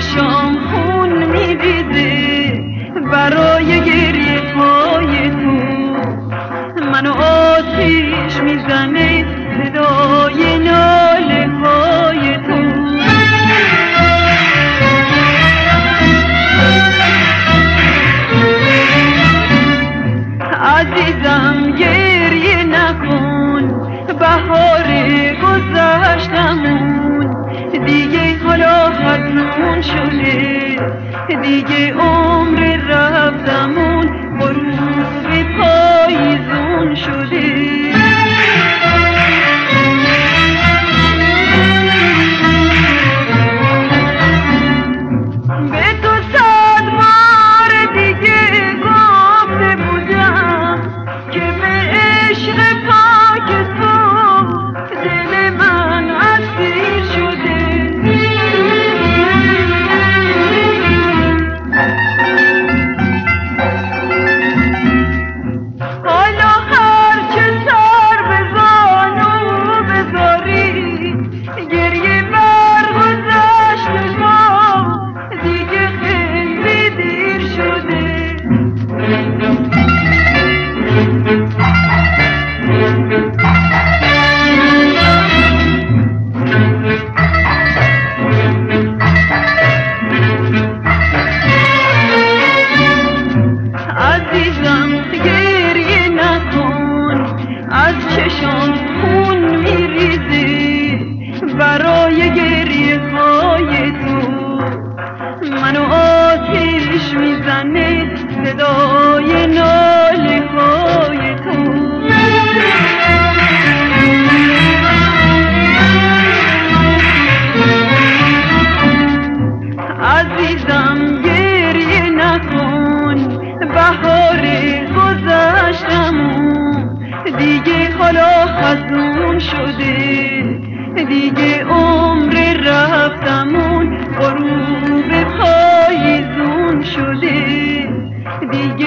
چشام خون میریزه برای گریه های تو، منو آتیش میزنه صدای ناله های تو. عزیزم گریه نکن، بهار گذشتمون دیگه حالا حتمون شده، دیگه عمر رفتمون غروب پاییزون شده. به تو 100 بار دیگه گفته بودم که به عشق پاک تو دل من اسیر شده. حالا هر چه سر به زانو بذاری، گریه بر گذشتگاه دیگه خیلی دیر شده. عزیزم گریه نکن، از چشام خون میریزه برای گریه های تو، منو آتیش میزنه صدای ناله های تو. عزیزم گریه نکن، بهار گذشتمون دیگه حالا حزون شده، دیگه عمر رفتمون غروب پاییزون شده، دیگه